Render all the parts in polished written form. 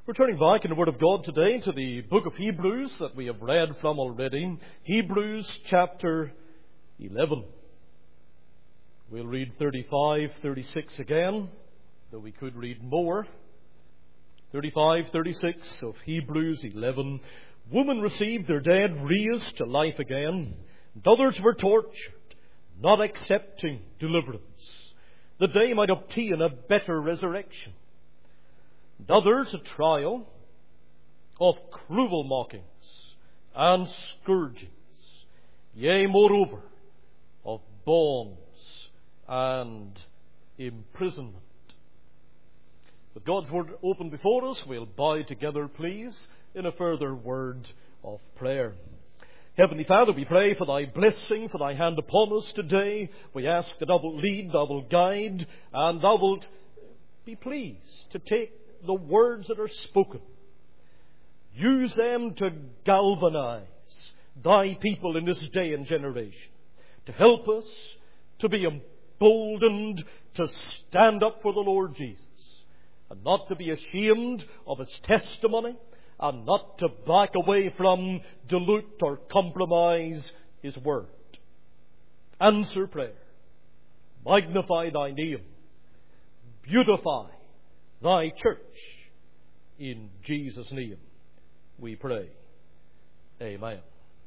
We're turning back in the Word of God today to the book of Hebrews that we have read from already. Hebrews chapter 11. We'll read 35, 36 again, though we could read more. 35, 36 of Hebrews 11. Women received their dead raised to life again, and others were tortured, not accepting deliverance, that they might obtain a better resurrection. And others a trial of cruel mockings and scourgings, yea, moreover, of bonds and imprisonment. With God's Word open before us, we'll bow together, please, in a further word of prayer. Heavenly Father, we pray for Thy blessing, for Thy hand upon us today. We ask that Thou wilt lead, Thou wilt guide, and Thou wilt be pleased to take the words that are spoken. Use them to galvanize Thy people in this day and generation, to help us to be emboldened to stand up for the Lord Jesus, and not to be ashamed of His testimony, and not to back away from, dilute or compromise His Word. Answer prayer. Magnify Thy name. Beautify Thy church. In Jesus' name we pray. Amen.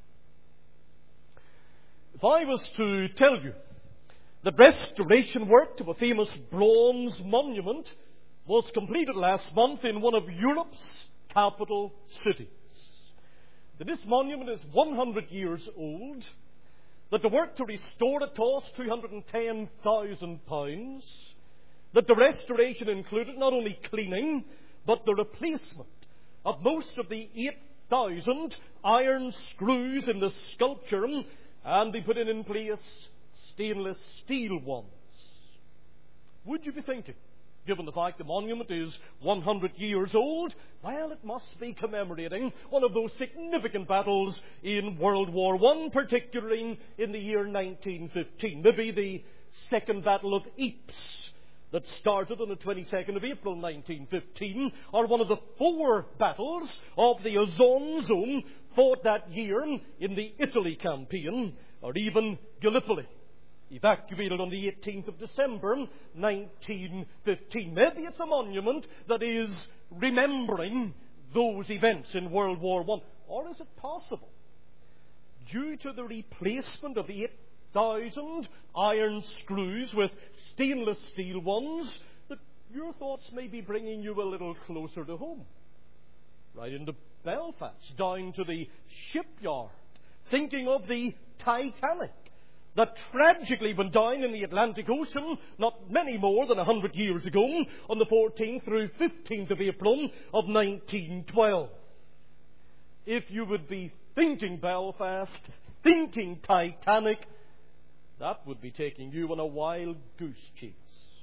If I was to tell you that restoration work to a famous bronze monument was completed last month in one of Europe's capital cities, that this monument is 100 years old, that the work to restore it cost £210,000, that the restoration included not only cleaning, but the replacement of most of the 8,000 iron screws in the sculpture, and they put in place stainless steel ones. Would you be thinking, given the fact the monument is 100 years old, well, it must be commemorating one of those significant battles in World War I, particularly in the year 1915. Maybe the Second Battle of Ypres, that started on the 22nd of April 1915, or one of the 4 battles of the Ozone Zone fought that year in the Italy campaign, or even Gallipoli, evacuated on the 18th of December 1915. Maybe it's a monument that is remembering those events in World War I. Or is it possible, due to the replacement of the 8,000 iron screws with stainless steel ones, that your thoughts may be bringing you a little closer to home, right into Belfast, down to the shipyard, thinking of the Titanic that tragically went down in the Atlantic Ocean not many more than 100 years ago, on the 14th through 15th of April of 1912. If you would be thinking Belfast, thinking Titanic, that would be taking you on a wild goose chase.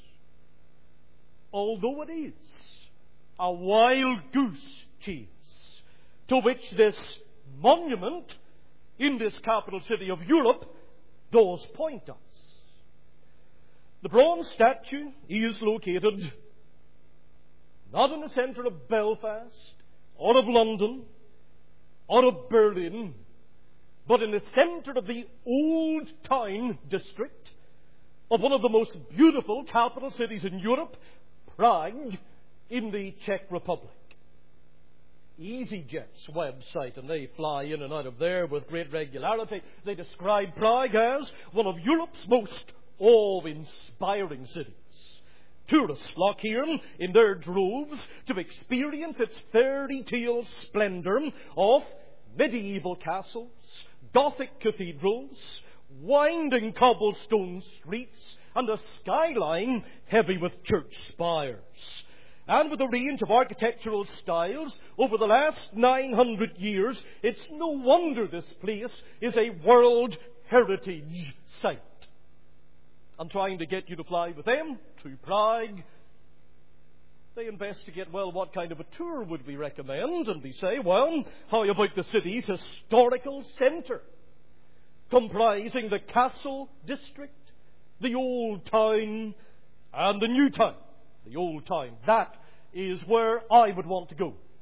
Although it is a wild goose chase to which this monument in this capital city of Europe does point us. The bronze statue is located not in the centre of Belfast, or of London, or of Berlin, but in the centre of the Old Town district of one of the most beautiful capital cities in Europe, Prague, in the Czech Republic. EasyJet's website, and they fly in and out of there with great regularity, they describe Prague as one of Europe's most awe-inspiring cities. Tourists flock here in their droves to experience its fairy tale splendour of medieval castles, Gothic cathedrals, winding cobblestone streets, and a skyline heavy with church spires. And with a range of architectural styles over the last 900 years, it's no wonder this place is a World Heritage Site. I'm trying to get you to fly with them to Prague. They investigate, well, what kind of a tour would we recommend? And they say, well, how about the city's historical centre, comprising the Castle District, the Old Town, and the New Town. The Old Town. That is where I would want to go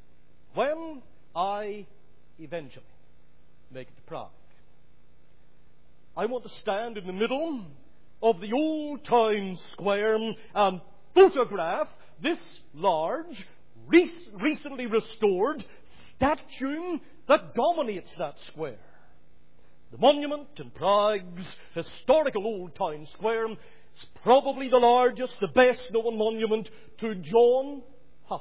when I eventually make it to Prague, I want to stand in the middle of the old town square and photograph this large, recently restored statue that dominates that square. The monument in Prague's historical old town square is probably the largest, the best known monument to John Huss,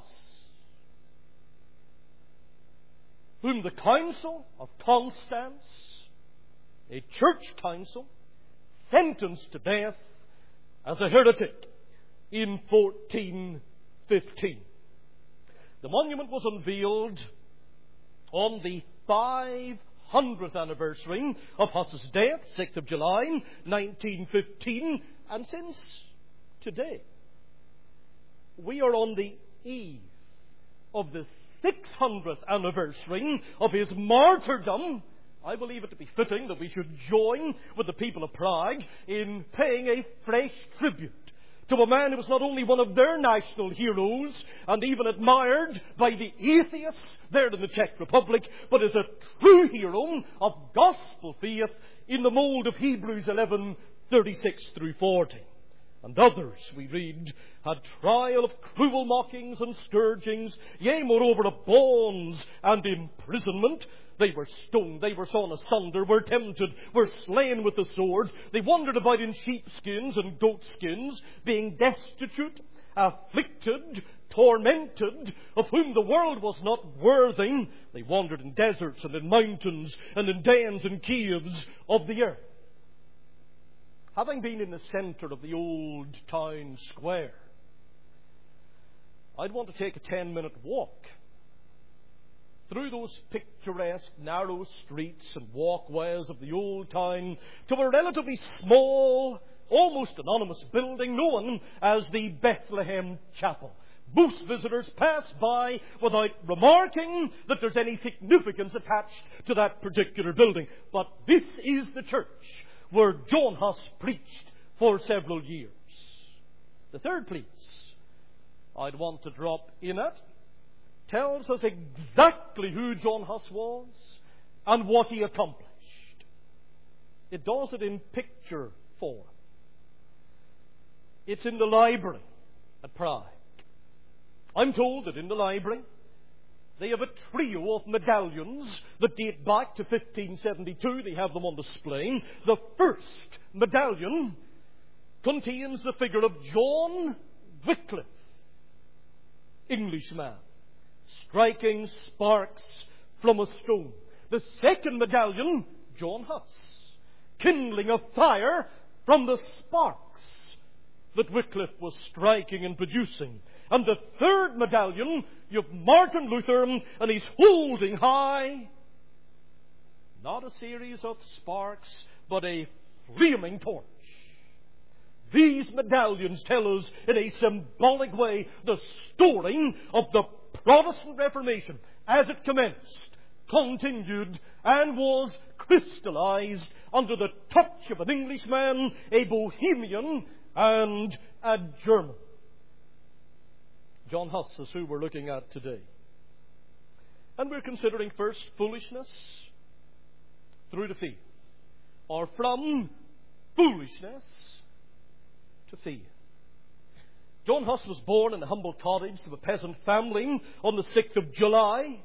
whom the Council of Constance, a church council, sentenced to death as a heretic in 1415. The monument was unveiled on the 500th anniversary of Huss's death, 6th of July, 1915, and since today, we are on the eve of the 600th anniversary of his martyrdom. I believe it to be fitting that we should join with the people of Prague in paying a fresh tribute to a man who was not only one of their national heroes and even admired by the atheists there in the Czech Republic, but is a true hero of gospel faith in the mould of Hebrews 11:36 through 40. And others, we read, had trial of cruel mockings and scourgings, yea, moreover, of bonds and imprisonment. They were stoned, they were sawn asunder, were tempted, were slain with the sword. They wandered about in sheepskins and goatskins, being destitute, afflicted, tormented, of whom the world was not worthy. They wandered in deserts and in mountains and in dens and caves of the earth. Having been in the centre of the old town square, I'd want to take a 10-minute walk through those picturesque narrow streets and walkways of the old town to a relatively small, almost anonymous building known as the Bethlehem Chapel. Most visitors pass by without remarking that there's any significance attached to that particular building. But this is the church where John Huss preached for several years. The third place I'd want to drop in at tells us exactly who John Huss was and what he accomplished. It does it in picture form. It's in the library at Prague. I'm told that in the library they have a trio of medallions that date back to 1572. They have them on display. The first medallion contains the figure of John Wycliffe, Englishman, striking sparks from a stone. The second medallion, John Huss, kindling a fire from the sparks that Wycliffe was striking and producing. And the third medallion, you have Martin Luther, and he's holding high not a series of sparks, but a flaming torch. These medallions tell us in a symbolic way the story of the Protestant Reformation as it commenced, continued, and was crystallized under the touch of an Englishman, a Bohemian, and a German. John Huss is who we're looking at today. And we're considering first foolishness through to faith, or from foolishness to faith. John Huss was born in a humble cottage to a peasant family on the 6th of July,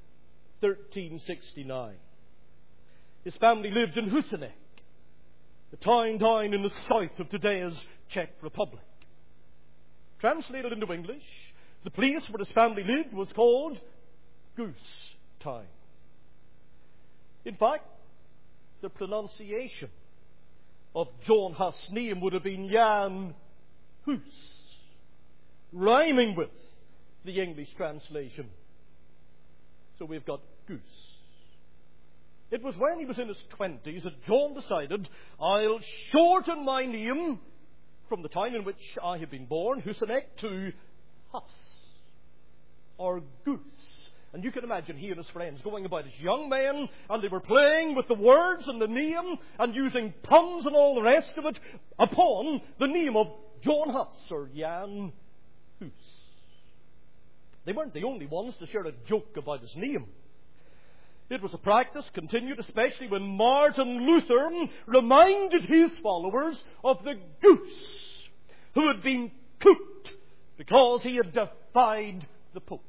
1369. His family lived in Husinec, the town down in the south of today's Czech Republic. Translated into English, the place where his family lived was called Goose Town. In fact, the pronunciation of John Huss' name would have been Jan Hus, rhyming with the English translation. So we've got Goose. It was when he was in his 20s that John decided, I'll shorten my name from the town in which I had been born, Husinec, to Huss, or Goose. And you can imagine he and his friends going about as young men, and they were playing with the words and the name, and using puns and all the rest of it upon the name of John Huss, or Jan Hus. They weren't the only ones to share a joke about his name. It was a practice continued especially when Martin Luther reminded his followers of the goose who had been cooked because he had defied the Pope.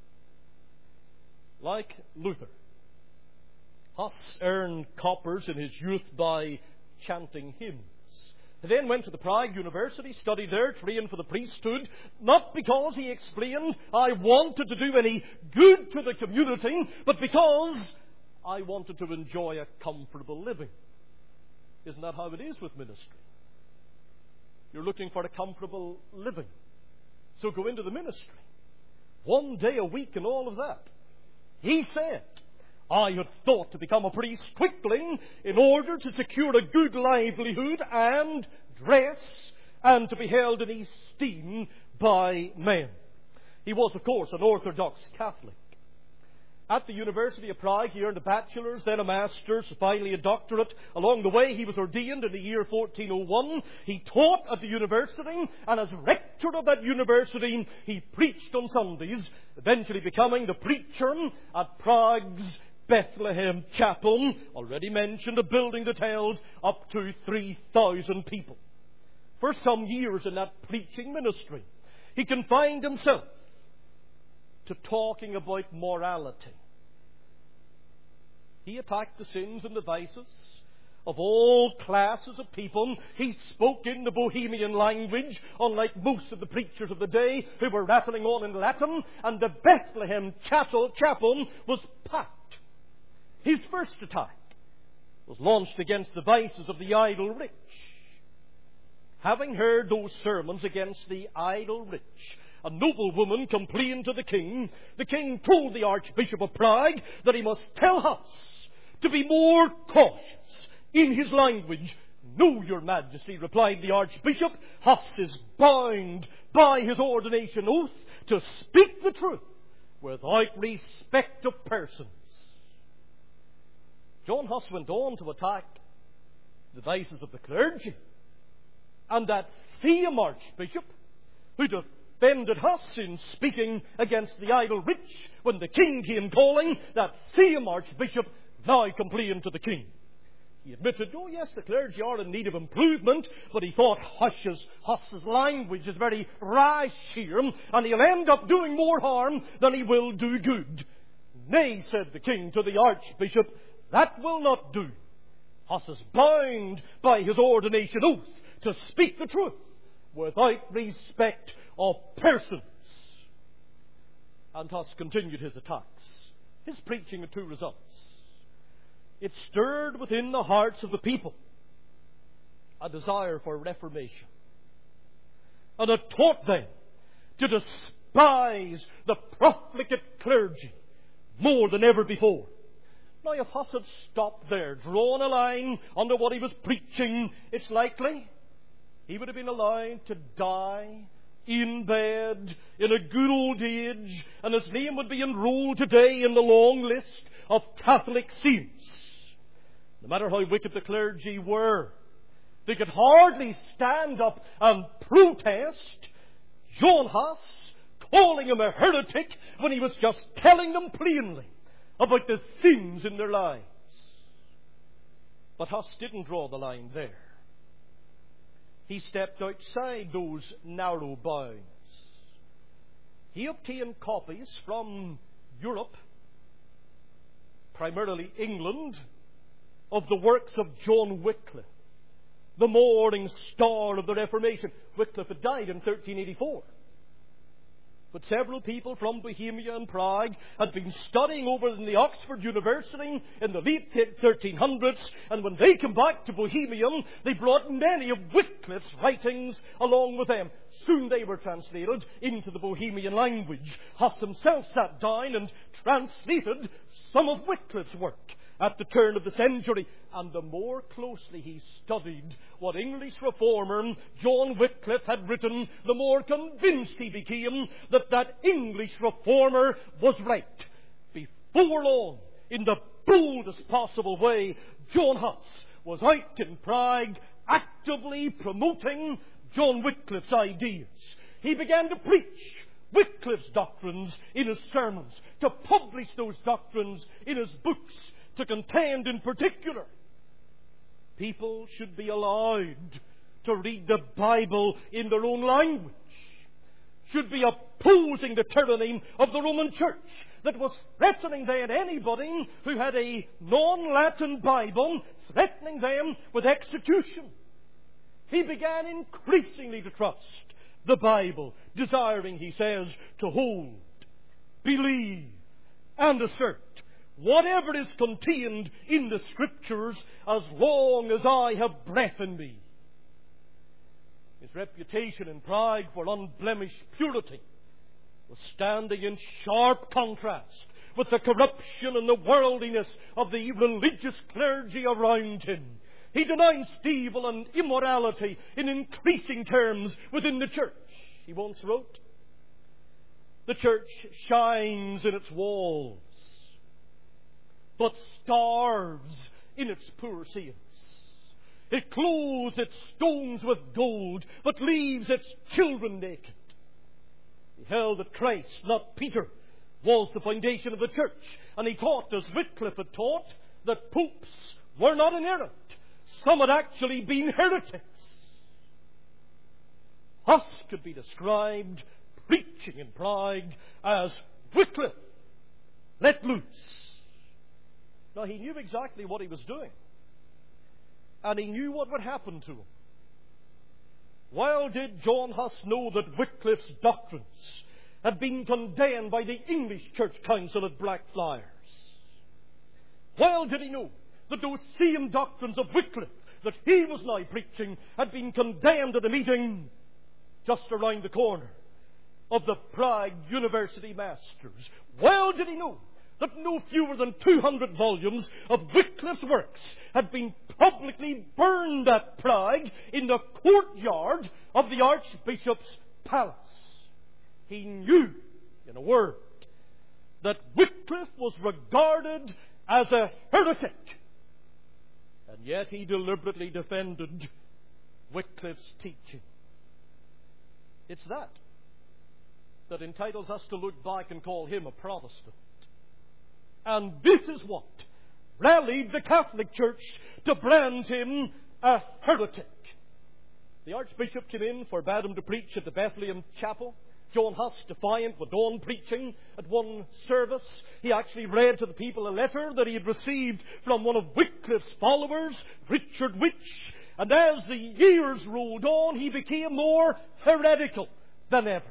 Like Luther, Huss earned coppers in his youth by chanting hymns. He then went to the Prague University, studied there, trained for the priesthood, not because he explained, I wanted to do any good to the community, but because I wanted to enjoy a comfortable living. Isn't that how it is with ministry? You're looking for a comfortable living, so go into the ministry. 1 day a week and all of that. He said, I had thought to become a priest quickly in order to secure a good livelihood and dress and to be held in esteem by men. He was, of course, an Orthodox Catholic. At the University of Prague, he earned a bachelor's, then a master's, finally a doctorate. Along the way, he was ordained in the year 1401. He taught at the university, and as rector of that university, he preached on Sundays, eventually becoming the preacher at Prague's Bethlehem Chapel, already mentioned, a building that held up to 3,000 people. For some years in that preaching ministry, he confined himself to talking about morality. He attacked the sins and the vices of all classes of people. He spoke in the Bohemian language, unlike most of the preachers of the day who were rattling on in Latin, and the Bethlehem Chapel was packed. His first attack was launched against the vices of the idle rich. Having heard those sermons against the idle rich, a noblewoman complained to the king. The king told the Archbishop of Prague that he must tell Huss to be more cautious in his language. No, Your Majesty, replied the Archbishop. Huss is bound by his ordination oath to speak the truth without respect of persons. John Huss went on to attack the vices of the clergy. And that same Archbishop who defended Huss in speaking against the idle rich when the king came calling, that same Archbishop now complained to the king. He admitted, oh yes, the clergy are in need of improvement, but he thought Huss's language is very rash here, and he'll end up doing more harm than he will do good. Nay, said the king to the Archbishop, that will not do. Huss is bound by his ordination oath to speak the truth without respect of persons. And Huss continued his attacks. His preaching had two results. It stirred within the hearts of the people a desire for reformation. And it taught them to despise the profligate clergy more than ever before. Now, if Huss had stopped there, drawn a line under what he was preaching, it's likely he would have been allowed to die in bed in a good old age, and his name would be enrolled today in the long list of Catholic saints. No matter how wicked the clergy were, they could hardly stand up and protest John Huss, calling him a heretic when he was just telling them plainly about the sins in their lives. But Huss didn't draw the line there. He stepped outside those narrow bounds. He obtained copies from Europe, primarily England, of the works of John Wycliffe, the morning star of the Reformation. Wycliffe had died in 1384. But several people from Bohemia and Prague had been studying over in the Oxford University in the late 1300s, and when they came back to Bohemia, they brought many of Wycliffe's writings along with them. Soon they were translated into the Bohemian language. Huss himself sat down and translated some of Wycliffe's work at the turn of the century. And the more closely he studied what English reformer John Wycliffe had written, the more convinced he became that English reformer was right. Before long, in the boldest possible way, John Huss was out in Prague actively promoting John Wycliffe's ideas. He began to preach Wycliffe's doctrines in his sermons, to publish those doctrines in his books, to contend in particular. People should be allowed to read the Bible in their own language, should be opposing the tyranny of the Roman Church that was threatening then anybody who had a non-Latin Bible, threatening them with execution. He began increasingly to trust the Bible, desiring, he says, to hold, believe, and assert whatever is contained in the Scriptures as long as I have breath in me. His reputation in Prague for unblemished purity was standing in sharp contrast with the corruption and the worldliness of the religious clergy around him. He denounced evil and immorality in increasing terms within the church. He once wrote, "The church shines in its walls, but starves in its poor saints. It clothes its stones with gold, but leaves its children naked." He held that Christ, not Peter, was the foundation of the church. And he taught, as Wycliffe had taught, that popes were not inerrant. Some had actually been heretics. Huss could be described preaching in Prague as Wycliffe let loose. Now, he knew exactly what he was doing, and he knew what would happen to him. Well did John Huss know that Wycliffe's doctrines had been condemned by the English Church Council at Blackfriars. Well did he know that those same doctrines of Wycliffe that he was now preaching had been condemned at a meeting just around the corner of the Prague University Masters. Well did he know that no fewer than 200 volumes of Wycliffe's works had been publicly burned at Prague in the courtyard of the Archbishop's palace. He knew, in a word, that Wycliffe was regarded as a heretic. And yet he deliberately defended Wycliffe's teaching. It's that entitles us to look back and call him a Protestant. And this is what rallied the Catholic Church to brand him a heretic. The Archbishop came in, forbade him to preach at the Bethlehem Chapel. John Huss, defiant, went on preaching at one service. He actually read to the people a letter that he had received from one of Wycliffe's followers, Richard Witch. And as the years rolled on, he became more heretical than ever.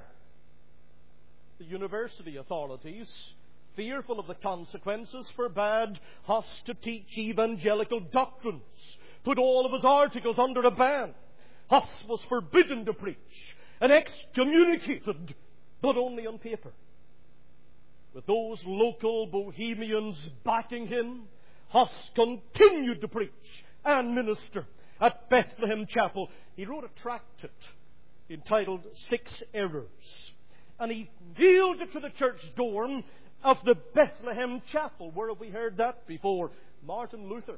The university authorities, fearful of the consequences, forbade Huss to teach evangelical doctrines, put all of his articles under a ban. Huss was forbidden to preach and excommunicated, but only on paper. With those local Bohemians backing him, Huss continued to preach and minister at Bethlehem Chapel. He wrote a tractate entitled 6 Errors, and he nailed it to the church door of the Bethlehem Chapel. Where have we heard that before? Martin Luther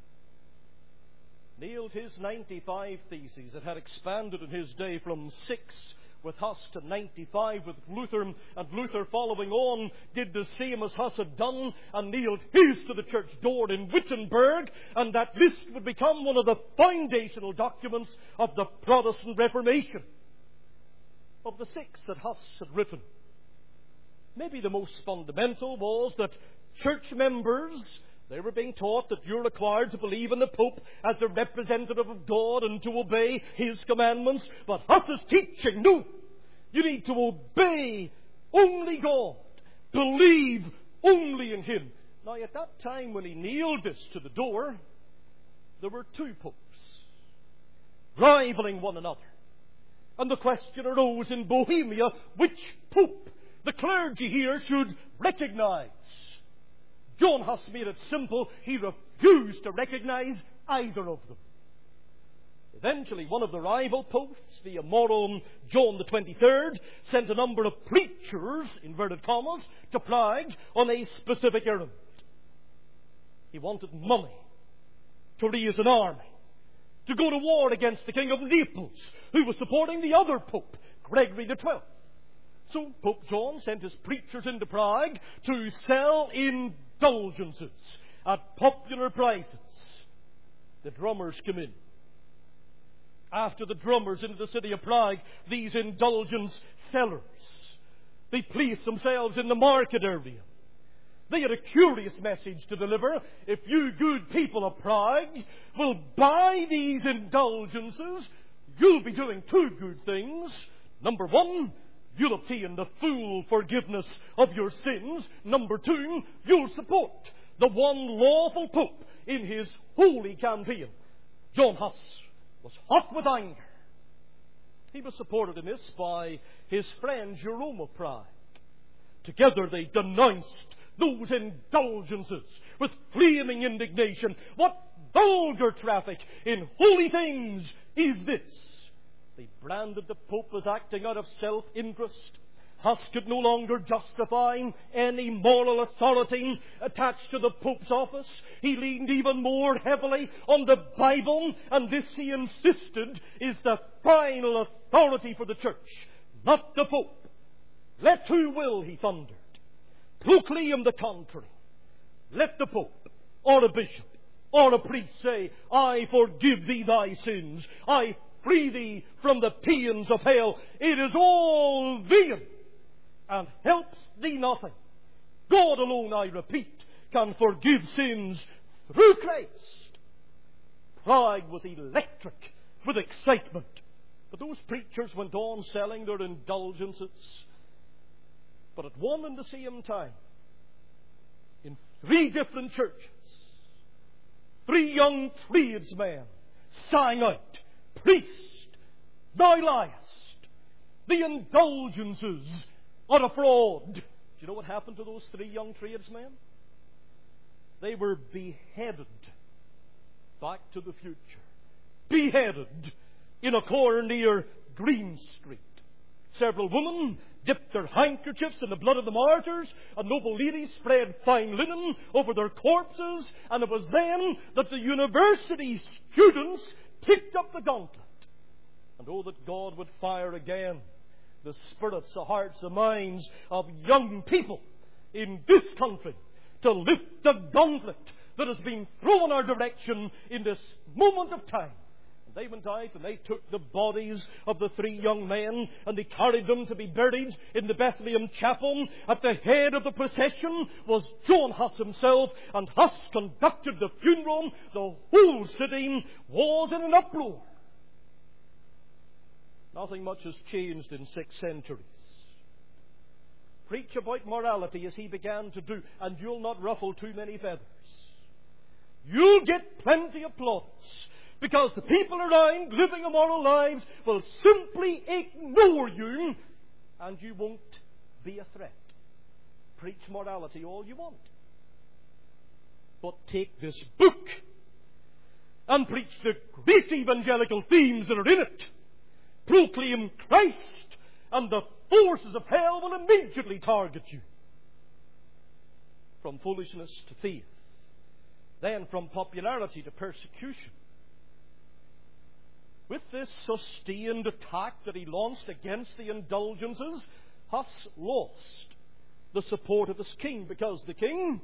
nailed his 95 Theses. It had expanded in his day from 6 with Huss to 95 with Luther, and Luther, following on, did the same as Huss had done and nailed his to the church door in Wittenberg, and that list would become one of the foundational documents of the Protestant Reformation. Of the 6 that Huss had written, maybe the most fundamental was that church members, they were being taught that you're required to believe in the Pope as the representative of God and to obey His commandments. But Huss's teaching, no, you need to obey only God, believe only in Him. Now, at that time when he nailed this to the door, there were 2 popes rivaling one another. And the question arose in Bohemia, which pope the clergy here should recognize. John Huss made it simple. He refused to recognize either of them. Eventually, one of the rival popes, the immoral John the 23rd, sent a number of preachers, inverted commas, to Prague on a specific errand. He wanted money to raise an army, to go to war against the King of Naples, who was supporting the other pope, Gregory XII. So Pope John sent his preachers into Prague to sell indulgences at popular prices. The drummers come in. After the drummers into the city of Prague, these indulgence sellers, they placed themselves in the market area. They had a curious message to deliver. If you good people of Prague will buy these indulgences, you'll be doing two good things. Number one, you'll obtain the full forgiveness of your sins. Number two, you'll support the one lawful pope in his holy campaign. John Huss was hot with anger. He was supported in this by his friend Jerome of Prague. Together they denounced those indulgences with flaming indignation. What vulgar traffic in holy things is this? They branded the Pope as acting out of self-interest. Huss could no longer justify any moral authority attached to the Pope's office. He leaned even more heavily on the Bible, and this, he insisted, is the final authority for the Church, not the Pope. Let who will, he thundered, proclaim the contrary. Let the Pope, or a bishop, or a priest say, I forgive thee thy sins, I free thee from the pains of hell. It is all vain, and helps thee nothing. God alone, I repeat, can forgive sins through Christ. Prague was electric with excitement. But those preachers went on selling their indulgences. But at one and the same time, in three different churches, three young tradesmen sang out, Priest, thou liest. The indulgences are a fraud. Do you know what happened to those three young tradesmen? They were beheaded. Back to the future. Beheaded in a corner near Green Street. Several women dipped their handkerchiefs in the blood of the martyrs, and noble ladies spread fine linen over their corpses, and it was then that the university students picked up the gauntlet. And oh, that God would fire again the spirits, the hearts, the minds of young people in this country to lift the gauntlet that has been thrown our direction in this moment of time. And they went out and they took the bodies of the three young men and they carried them to be buried in the Bethlehem Chapel. At the head of the procession was John Huss himself, and Huss conducted the funeral. The whole city was in an uproar. Nothing much has changed in 6 centuries. Preach about morality as he began to do, and you'll not ruffle too many feathers. You'll get plenty of plaudits, because the people around living immoral lives will simply ignore you, and you won't be a threat. Preach morality all you want. But take this book and preach the great evangelical themes that are in it. Proclaim Christ, and the forces of hell will immediately target you. From foolishness to faith, then from popularity to persecution. With this sustained attack that he launched against the indulgences, Huss lost the support of his king, because the king,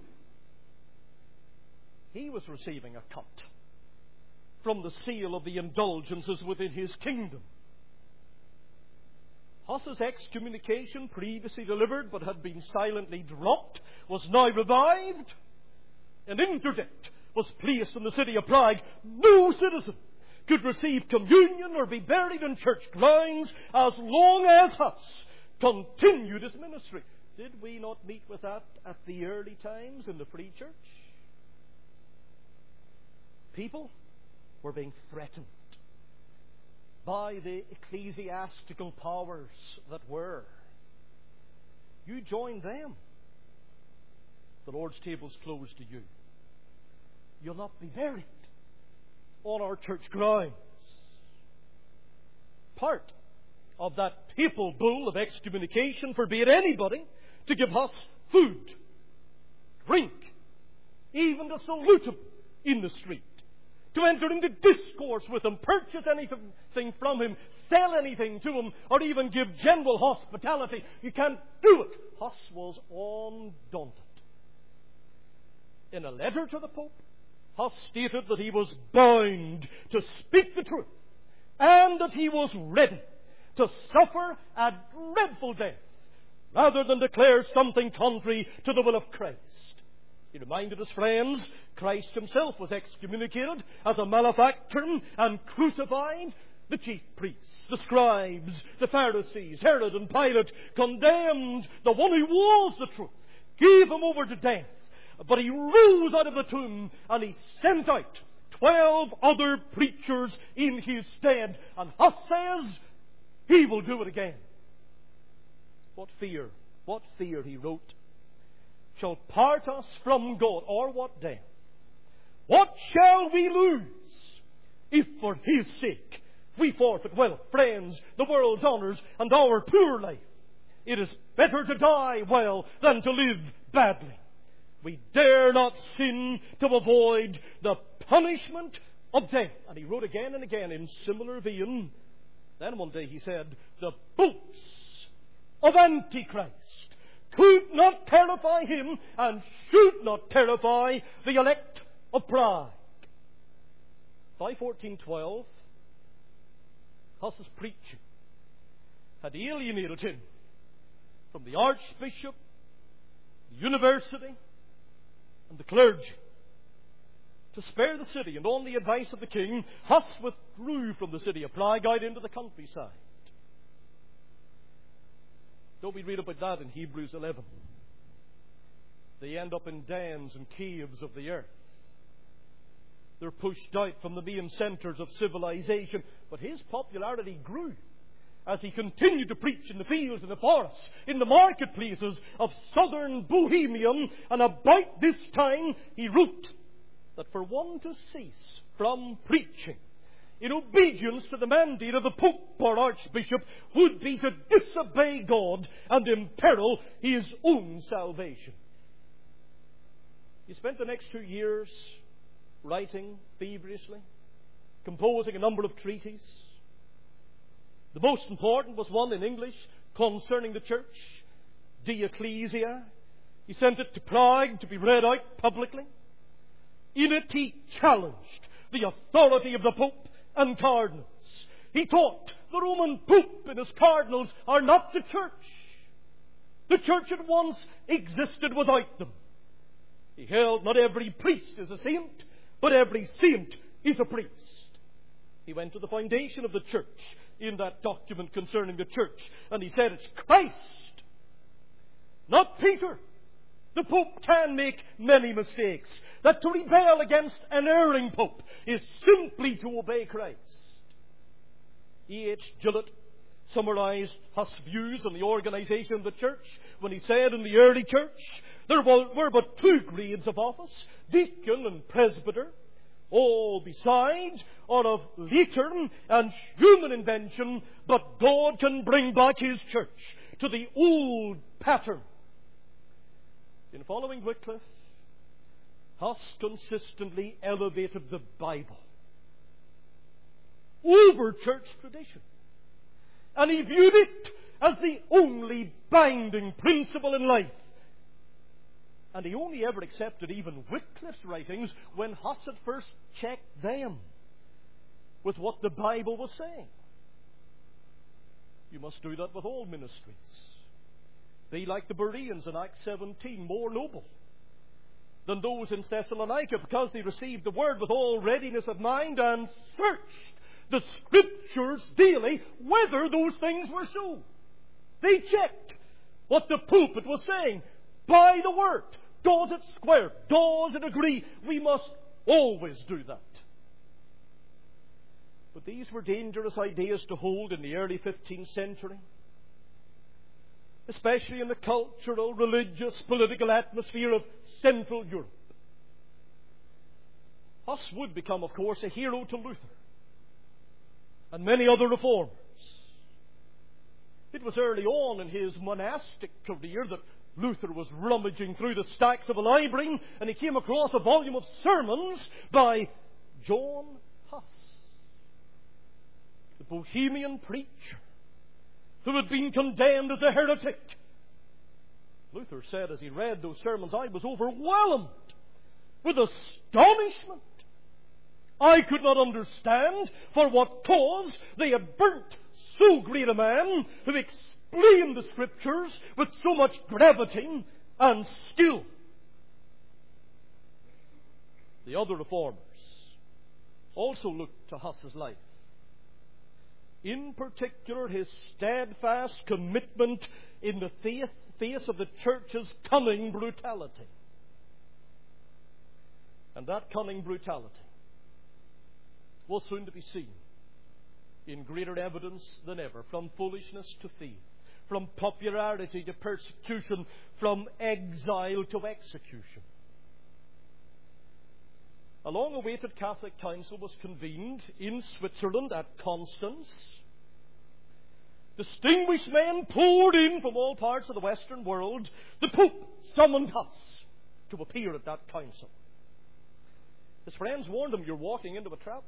he was receiving a cut from the sale of the indulgences within his kingdom. Huss's excommunication, previously delivered but had been silently dropped, was now revived. An interdict was placed in the city of Prague. No citizen could receive communion or be buried in church grounds as long as Huss continued his ministry. Did we not meet with that at the early times in the Free Church? People were being threatened by the ecclesiastical powers that were. You join them. The Lord's table's closed to you. You'll not be buried on our church grounds. Part of that papal bull of excommunication forbade anybody to give Huss food, drink, even to salute him in the street. to enter into discourse with him, purchase anything from him, sell anything to him, or even give general hospitality. You can't do it. Huss was undaunted. In a letter to the Pope, Huss stated that he was bound to speak the truth and that he was ready to suffer a dreadful death rather than declare something contrary to the will of Christ. He reminded his friends Christ himself was excommunicated as a malefactor and crucified. The chief priests, the scribes, the Pharisees, Herod and Pilate condemned the one who was the truth, gave him over to death. But he rose out of the tomb and he sent out 12 other preachers in his stead. And Huss says he will do it again. What fear, he wrote, shall part us from God, or what then? What shall we lose if for his sake we forfeit wealth, friends, the world's honours, and our poor life? It is better to die well than to live badly. We dare not sin to avoid the punishment of death. And he wrote again and again in similar vein. Then one day he said, the boots of Antichrist could not terrify him and should not terrify the elect of Prague. By 1412, Huss's preaching had alienated him from the archbishop, the university, and the clergy. To spare the city, and on the advice of the king, Huss withdrew from the city of Prague out into the countryside. Don't we read about that in Hebrews 11? They end up in dens and caves of the earth. They're pushed out from the main centres of civilization. But his popularity grew as he continued to preach in the fields and the forests, in the marketplaces of southern Bohemia. And about this time he wrote that for one to cease from preaching in obedience to the mandate of the Pope or Archbishop would be to disobey God and imperil his own salvation. He spent the next 2 years writing feverishly, composing a number of treatises. The most important was one in English concerning the church, De Ecclesia. He sent it to Prague to be read out publicly. In it he challenged the authority of the Pope and cardinals. He taught the Roman Pope and his cardinals are not the church. The church at once existed without them. He held not every priest is a saint, but every saint is a priest. He went to the foundation of the church in that document concerning the church, and he said it's Christ, not Peter. The Pope can make many mistakes. That to rebel against an erring Pope is simply to obey Christ. E.H. Gillett summarized Huss' views on the organization of the church when he said in the early church there were but 2 grades of office, deacon and presbyter. All besides are of later and human invention, but God can bring back his church to the old pattern. In following Wycliffe, Huss consistently elevated the Bible over church tradition. And he viewed it as the only binding principle in life. And he only ever accepted even Wycliffe's writings when Huss had first checked them with what the Bible was saying. You must do that with all ministries. Be like the Bereans in Acts 17, more noble than those in Thessalonica, because they received the word with all readiness of mind and searched the Scriptures daily whether those things were so. They checked what the pulpit was saying by the word. Does it square? Does it agree? We must always do that. But these were dangerous ideas to hold in the early 15th century, especially in the cultural, religious, political atmosphere of Central Europe. Huss would become, of course, a hero to Luther and many other reformers. It was early on in his monastic career that Luther was rummaging through the stacks of a library, and he came across a volume of sermons by John Huss, the Bohemian preacher who had been condemned as a heretic. Luther said as he read those sermons, I was overwhelmed with astonishment. I could not understand for what cause they had burnt so great a man who explained the Scriptures with so much gravity and skill. The other reformers also looked to Huss's life. In particular, his steadfast commitment in the face of the church's cunning brutality. And that cunning brutality was soon to be seen in greater evidence than ever, from foolishness to faith, from popularity to persecution, from exile to execution. A long-awaited Catholic council was convened in Switzerland at Constance. Distinguished men poured in from all parts of the Western world. The Pope summoned Huss to appear at that council. His friends warned him, you're walking into a trap.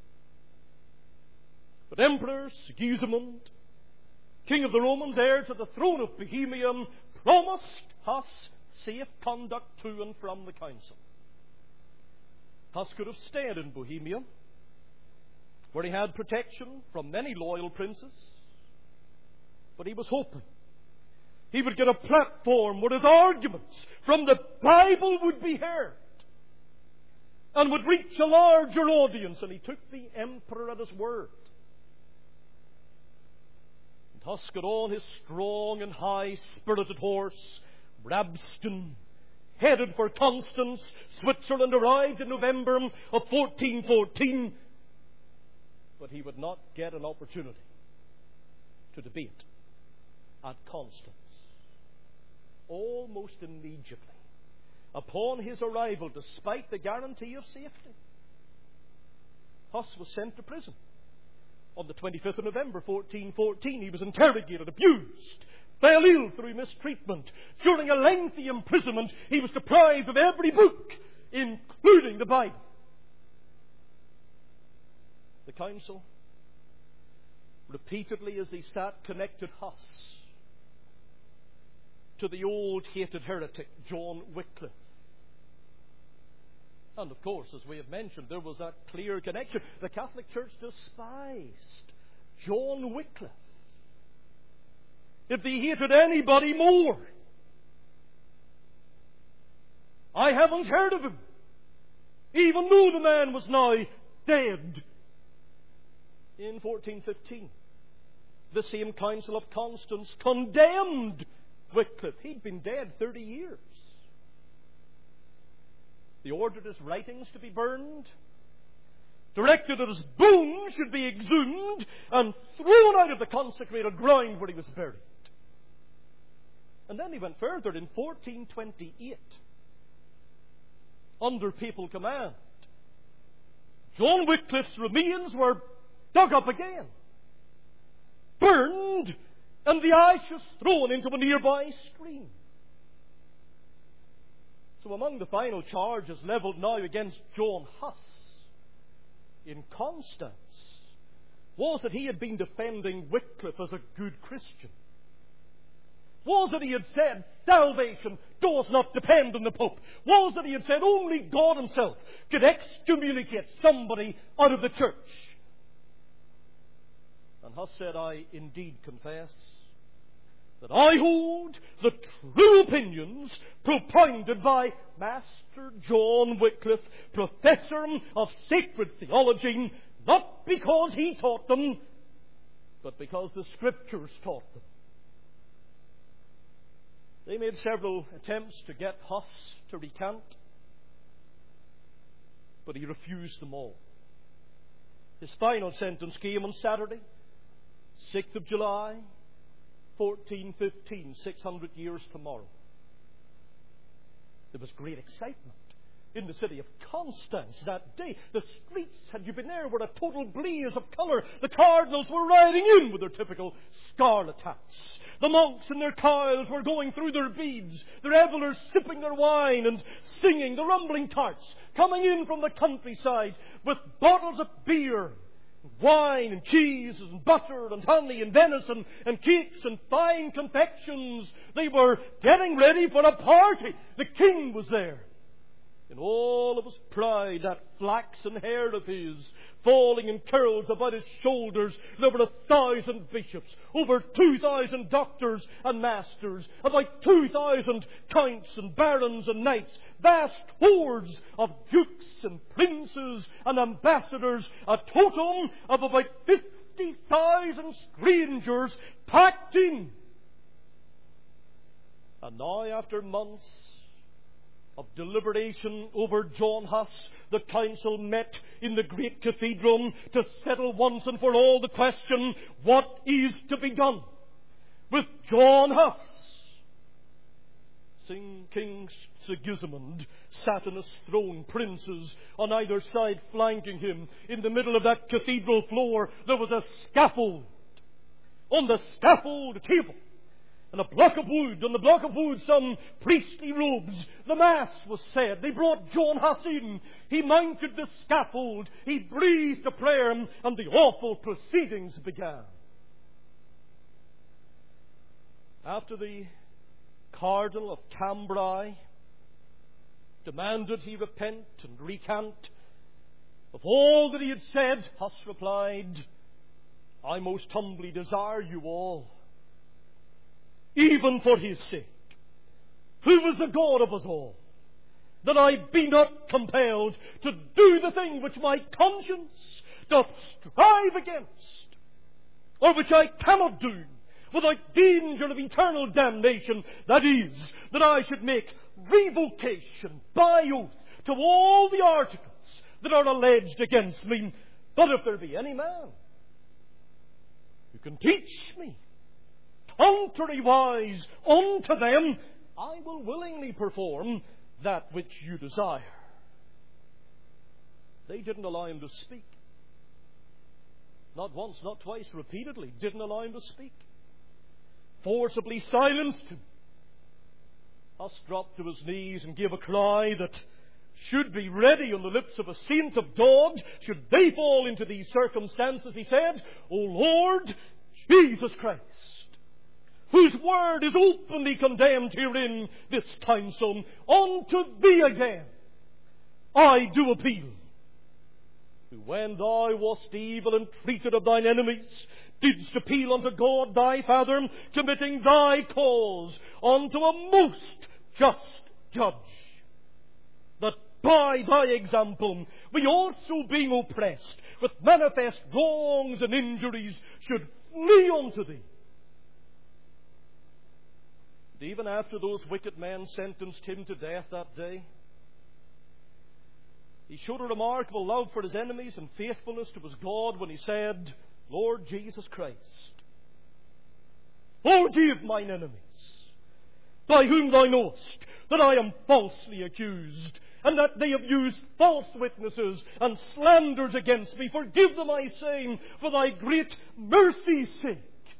But Emperor Sigismund, King of the Romans, heir to the throne of Bohemia, promised Huss safe conduct to and from the council. Huss could have stayed in Bohemia, where he had protection from many loyal princes, but he was hoping he would get a platform where his arguments from the Bible would be heard and would reach a larger audience, and he took the emperor at his word. And Huss got on his strong and high-spirited horse, Rabston, headed for Constance. Switzerland arrived in November of 1414, but he would not get an opportunity to debate at Constance. Almost immediately upon his arrival, despite the guarantee of safety, Huss was sent to prison. On the 25th of November 1414, he was interrogated, abused, fell ill through mistreatment. During a lengthy imprisonment, he was deprived of every book, including the Bible. The council, repeatedly as they sat, connected Huss to the old hated heretic John Wycliffe. And of course, as we have mentioned, there was that clear connection. The Catholic Church despised John Wycliffe. If they hated anybody more, I haven't heard of him, even though the man was now dead. In 1415, the same Council of Constance condemned Wycliffe. He'd been dead 30 years. They ordered his writings to be burned, directed that his bones should be exhumed and thrown out of the consecrated ground where he was buried. And then he went further in 1428, under papal command. John Wycliffe's remains were dug up again, burned, and the ashes thrown into a nearby stream. So among the final charges levelled now against John Huss in Constance was that he had been defending Wycliffe as a good Christian. Was that he had said salvation does not depend on the Pope. Was that he had said only God himself could excommunicate somebody out of the church. And Huss said, I indeed confess that I hold the true opinions propounded by Master John Wycliffe, Professor of Sacred Theology, not because he taught them, but because the Scriptures taught them. They made several attempts to get Huss to recant, but he refused them all. His final sentence came on Saturday, 6th of July, 1415, 600 years tomorrow. There was great excitement in the city of Constance that day. The streets, had you been there, were a total blaze of colour. The cardinals were riding in with their typical scarlet hats. The monks in their cowls were going through their beads. The revellers sipping their wine and singing. The rumbling carts coming in from the countryside with bottles of beer, wine and cheese and butter and honey and venison and cakes and fine confections. They were getting ready for a party. The king was there. In all of his pride, that flaxen hair of his, falling in curls about his shoulders. There were 1,000 bishops, over 2,000 doctors and masters, about 2,000 counts and barons and knights, vast hordes of dukes and princes and ambassadors, a total of about 50,000 strangers packed in. And now, after months of deliberation over John Huss, the council met in the great cathedral to settle once and for all the question, what is to be done with John Huss? King Sigismund sat on his throne, princes on either side flanking him. In the middle of that cathedral floor there was a scaffold. On the scaffold, a table. And a block of wood, on the block of wood some priestly robes. The Mass was said. They brought John Huss in. He mounted the scaffold. He breathed a prayer, and the awful proceedings began. After the Cardinal of Cambrai demanded he repent and recant of all that he had said, Huss replied, I most humbly desire you all, even for his sake, who is the God of us all, that I be not compelled to do the thing which my conscience doth strive against, or which I cannot do without danger of eternal damnation, that is, that I should make revocation by oath to all the articles that are alleged against me. But if there be any man who can teach me contrariwise unto them, I will willingly perform that which you desire. They didn't allow him to speak. Not once, not twice, repeatedly didn't allow him to speak. Forcibly silenced him. Huss dropped to his knees and gave a cry that should be ready on the lips of a saint of God should they fall into these circumstances. He said, O Lord Jesus Christ, whose word is openly condemned herein this council, unto thee again I do appeal, who when thou wast evil and treated of thine enemies, didst appeal unto God thy Father, committing thy cause unto a most just judge, that by thy example we also, being oppressed with manifest wrongs and injuries, should flee unto thee. And even after those wicked men sentenced him to death that day, he showed a remarkable love for his enemies and faithfulness to his God when he said, Lord Jesus Christ, forgive mine enemies, by whom thou knowest that I am falsely accused, and that they have used false witnesses and slanders against me. Forgive them, I say, for thy great mercy's sake.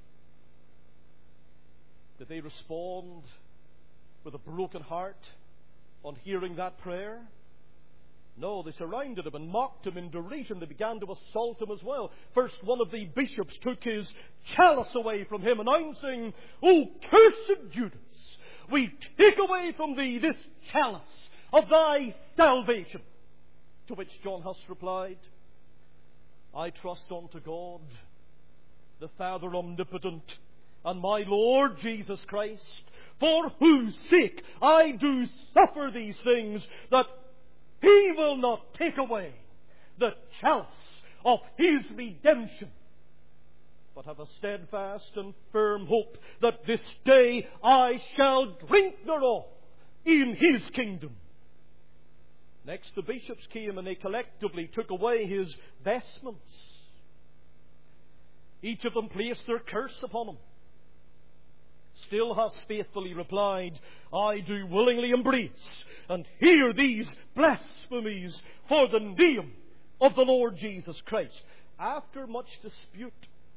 Did they respond with a broken heart on hearing that prayer? No, they surrounded him and mocked him in derision. They began to assault him as well. First, one of the bishops took his chalice away from him, announcing, O cursed Judas, we take away from thee this chalice of thy salvation. To which John Huss replied, I trust unto God, the Father omnipotent, and my Lord Jesus Christ, for whose sake I do suffer these things, that He will not take away the chalice of His redemption, but have a steadfast and firm hope that this day I shall drink thereof in His kingdom. Next, the bishops came and they collectively took away his vestments. Each of them placed their curse upon him. Still Huss faithfully replied, I do willingly embrace and hear these blasphemies for the name of the Lord Jesus Christ. After much dispute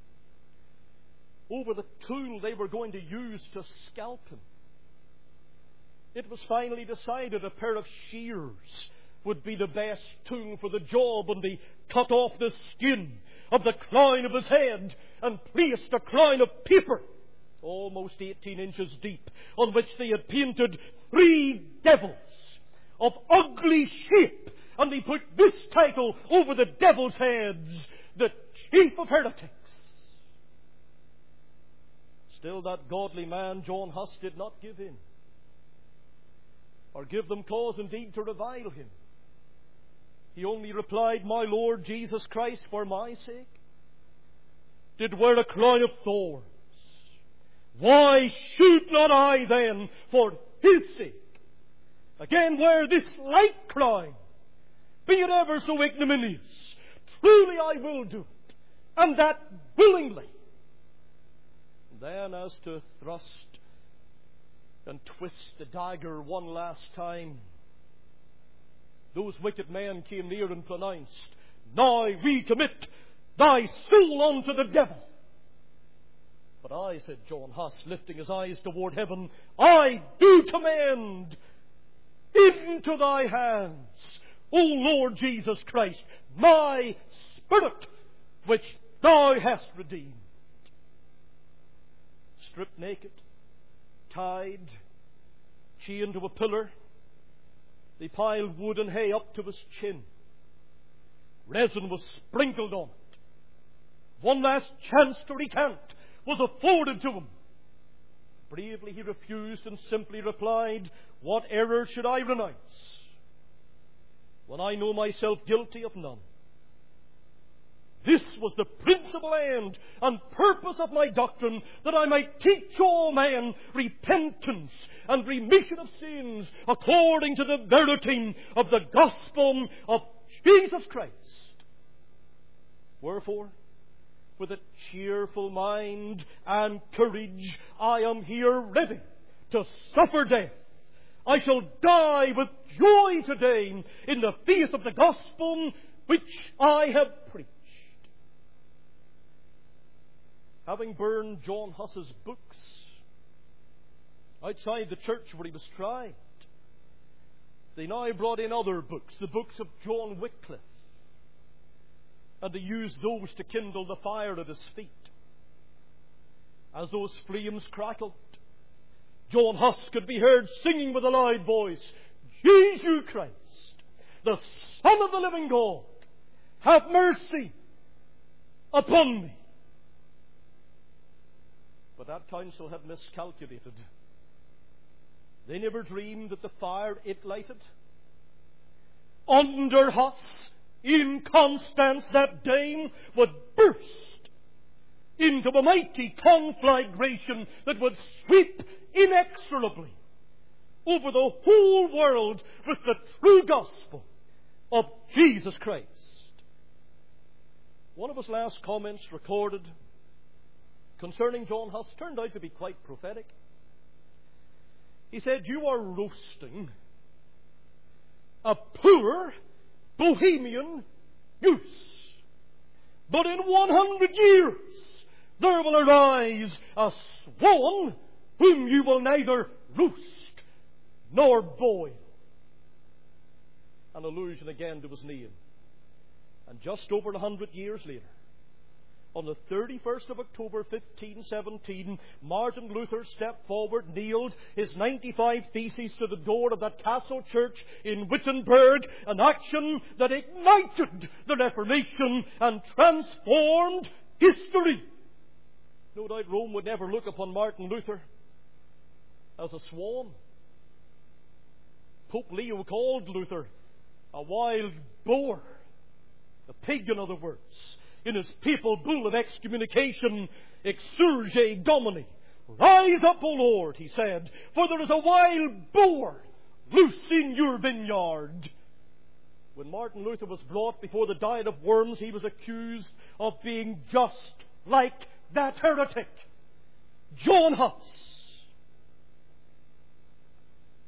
over the tool they were going to use to scalp him, it was finally decided a pair of shears would be the best tool for the job, and they cut off the skin of the crown of his head and placed a crown of paper almost 18 inches deep, on which they had painted 3 devils of ugly shape, and they put this title over the devils' heads: the chief of heretics. Still, that godly man, John Huss, did not give in, or give them cause indeed to revile him. He only replied, My Lord Jesus Christ, for my sake, did wear a crown of thorns. Why should not I then, for his sake, again wear this like crown, be it ever so ignominious? Truly I will do it, and that willingly. Then, as to thrust and twist the dagger one last time, those wicked men came near and pronounced, Now we commit thy soul unto the devil. But I, said John Huss, lifting his eyes toward heaven, I do commend into thy hands, O Lord Jesus Christ, my spirit, which thou hast redeemed. Stripped naked, tied, chained to a pillar, they piled wood and hay up to his chin. Resin was sprinkled on it. One last chance to recant was afforded to him. Bravely he refused and simply replied, What error should I renounce when I know myself guilty of none? This was the principal end and purpose of my doctrine, that I might teach all men repentance and remission of sins according to the verity of the gospel of Jesus Christ. Wherefore, with a cheerful mind and courage, I am here ready to suffer death. I shall die with joy today in the faith of the gospel which I have preached. Having burned John Huss's books outside the church where he was tried, they now brought in other books, the books of John Wycliffe, and they used those to kindle the fire at his feet. As those flames crackled, John Huss could be heard singing with a loud voice, Jesus Christ, the Son of the living God, have mercy upon me. But that council had miscalculated. They never dreamed that the fire it lighted under Huss in Constance that day would burst into a mighty conflagration that would sweep inexorably over the whole world with the true gospel of Jesus Christ. One of his last comments recorded concerning John Huss turned out to be quite prophetic. He said, You are roasting a poor bohemian goose, but in 100 years there will arise a swan whom you will neither roast nor boil. An allusion again to his name. And just over 100 years later, on the 31st of October 1517, Martin Luther stepped forward, nailed his 95 Theses to the door of that castle church in Wittenberg, an action that ignited the Reformation and transformed history. No doubt Rome would never look upon Martin Luther as a swan. Pope Leo called Luther a wild boar, a pig in other words. In his papal bull of excommunication, Exsurge Domini, Rise up, O Lord, he said, for there is a wild boar loose in your vineyard. When Martin Luther was brought before the Diet of Worms, he was accused of being just like that heretic, John Huss.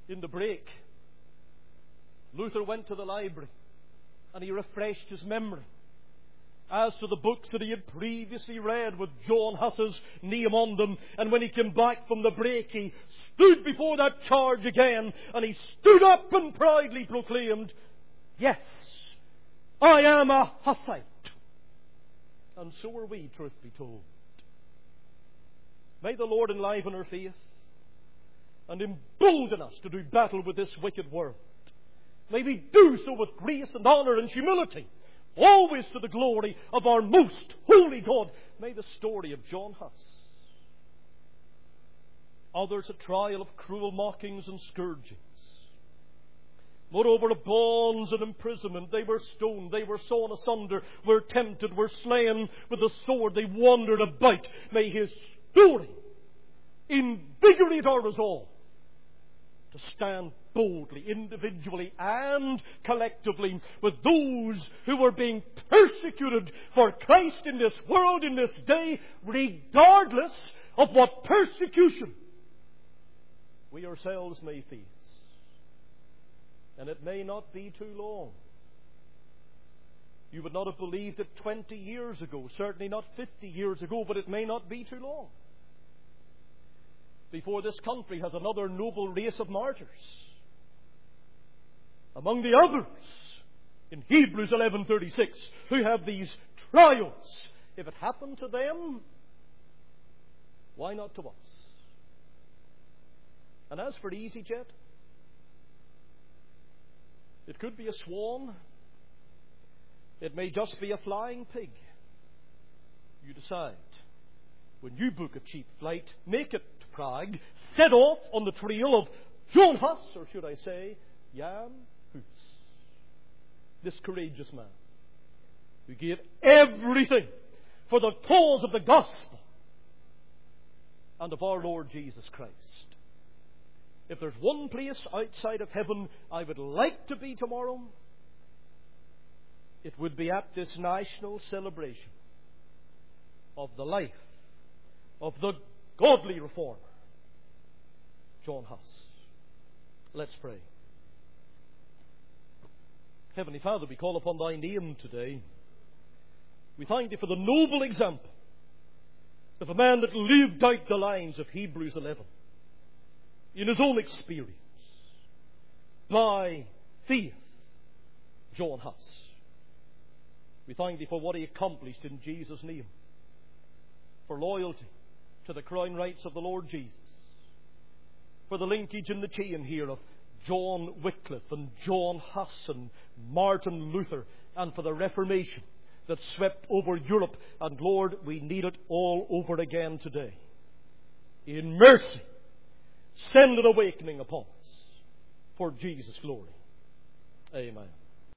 In the break, Luther went to the library and he refreshed his memory as to the books that he had previously read with John Huss's name on them. And when he came back from the break, he stood before that charge again, and he stood up and proudly proclaimed, "Yes, I am a Hussite." And so are we, truth be told. May the Lord enliven our faith and embolden us to do battle with this wicked world. May we do so with grace and honour and humility, always to the glory of our most holy God. May the story of John Huss, others a trial of cruel mockings and scourgings, moreover of bonds and imprisonment, they were stoned, they were sawn asunder, were tempted, were slain with the sword, they wandered about. May his story invigorate our resolve to stand boldly, individually and collectively, with those who were being persecuted for Christ in this world, in this day, regardless of what persecution we ourselves may face. And it may not be too long. You would not have believed it 20 years ago, certainly not 50 years ago, but it may not be too long before this country has another noble race of martyrs. Among the others, in Hebrews 11:36, who have these trials. If it happened to them, why not to us? And as for EasyJet, it could be a swan. It may just be a flying pig. You decide. When you book a cheap flight, make it to Prague, set off on the trail of John Huss, or should I say, Jan Hus. This courageous man who gave everything for the cause of the gospel and of our Lord Jesus Christ. If there's one place outside of heaven I would like to be tomorrow, it would be at this national celebration of the life of the godly reformer, John Huss. Let's pray. Heavenly Father, we call upon Thy name today. We thank Thee for the noble example of a man that lived out the lines of Hebrews 11 in his own experience. By faith, John Huss. We thank Thee for what he accomplished in Jesus' name, for loyalty to the crown rights of the Lord Jesus, for the linkage in the chain here of John Wycliffe and John Huss and Martin Luther, and for the Reformation that swept over Europe. And Lord, we need it all over again today. In mercy, send an awakening upon us for Jesus' glory. Amen.